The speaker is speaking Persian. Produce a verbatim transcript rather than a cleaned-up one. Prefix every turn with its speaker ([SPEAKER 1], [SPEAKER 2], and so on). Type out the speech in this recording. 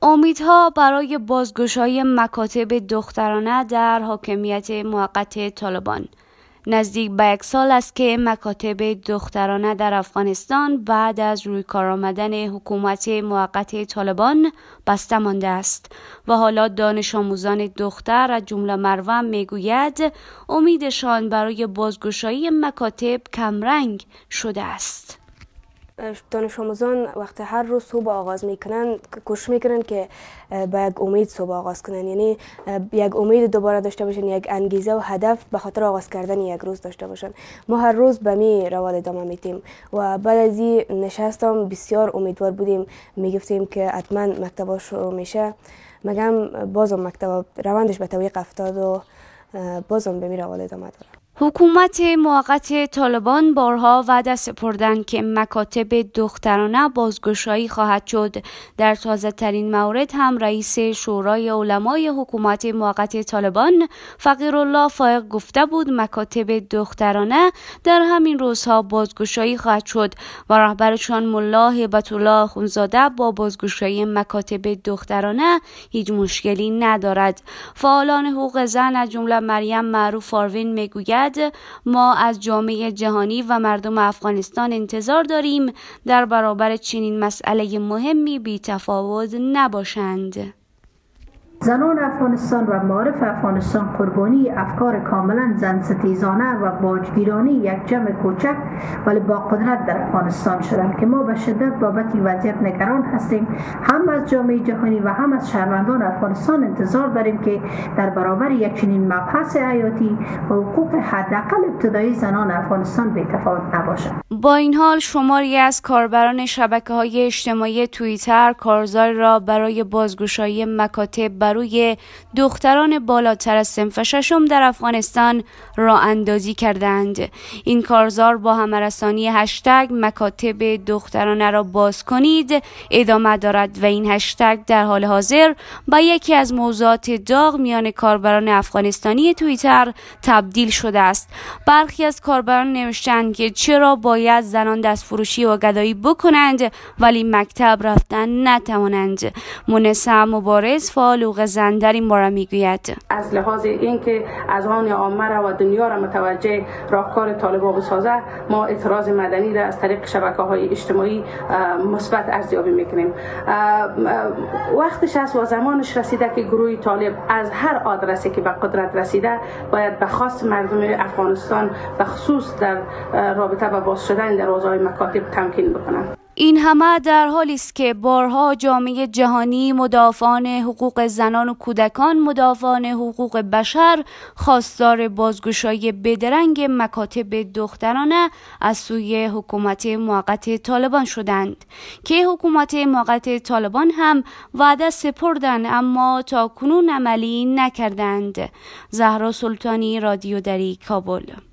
[SPEAKER 1] امیدها برای بازگشایی مکاتب دخترانه در حاکمیت موقت طالبان. نزدیک به یک سال است که مکاتب دخترانه در افغانستان بعد از روی کار آمدن حکومت موقت طالبان بسته مانده است و حالا دانش آموزان دختر از جمله مروه میگوید امیدشان برای بازگشایی مکاتب کمرنگ شده است.
[SPEAKER 2] دانش آموزان وقتی هر روز صبح آغاز میکنن کوشش میکنن که با یک امید صبح آغاز کنن، یعنی یک امید دوباره داشته باشن، یک انگیزه و هدف به خاطر آغاز کردن یک روز داشته باشن. ما هر روز به می روال ادامه میدیم و بعد از این نشستم بسیار امیدوار بودیم، میگفتیم که حتما مکتب شروع میشه، مگم بازم مکتب روندش به توقف افتاد و بازم به می روال ادامه داره.
[SPEAKER 1] حکومت موقت طالبان بارها وعده سپردند که مکاتب دخترانه بازگشایی خواهد شد. در تازه ترین مورد هم رئیس شورای علمای حکومت موقت طالبان فقیرالله فائق گفته بود مکاتب دخترانه در همین روزها بازگشایی خواهد شد و رهبرشان ملا هیبت الله اخوندزاده با بازگشایی مکاتب دخترانه هیچ مشکلی ندارد. فعالان حقوق زن از جمله مریم معروف آروین میگوید ما از جامعه جهانی و مردم افغانستان انتظار داریم در برابر چنین مسئله مهمی بی تفاوت نباشند.
[SPEAKER 3] زنان افغانستان و معارف افغانستان قربانی افکار کاملا زن ستیزانه و باجگیرانی یک جمع کوچک ولی با قدرت در افغانستان شدند که ما به شدت بابت این وضعیت نگران هستیم. هم از جامعه جهانی و هم از شهروندان افغانستان انتظار داریم که در برابر یک چنین مبحث حیاتی و حقوق حداقل ابتدایی زنان افغانستان بی‌تفاوت نباشند.
[SPEAKER 1] با این حال شماری از کاربران شبکه‌های اجتماعی توییتر کارزار را برای بازگشایی مکاتب برای دختران بالاتر از صنف ششم در افغانستان راه اندازی کردند. این کارزار با همرسانی هشتگ مکاتب دخترانه را باز کنید ادامه دارد و این هشتگ در حال حاضر با یکی از موضوعات داغ میان کاربران افغانستانی توییتر تبدیل شده است. برخی از کاربران نوشتند که چرا باید زنان دستفروشی و گدایی بکنند ولی مکتب رفتن نتوانند. منصع مبارز فعال حقوق زن در این باره میگوید
[SPEAKER 4] از لحاظ اینکه اذهان عامه را و دنیا را متوجه راهکار طالبان بسازه ما اعتراض مدنی را از طریق شبکه‌های اجتماعی مثبت ارزیابی میکنیم. وقتش است و زمانش رسیده که گروه طالب از هر آدرسی که به قدرت رسیده باید به خواست مردم افغانستان به خصوص در رابطه با باز شدن دروازه‌های مکاتب تمکین بکنند.
[SPEAKER 1] این همه در حالی است که بارها جامعه جهانی، مدافعان حقوق زنان و کودکان، مدافعان حقوق بشر خواستار بازگشایی بدرنگ مکاتب دخترانه از سوی حکومت موقت طالبان شدند که حکومت موقت طالبان هم وعده سپردند اما تا کنون عملی نکردند. زهرا سلطانی، رادیو دری، کابل.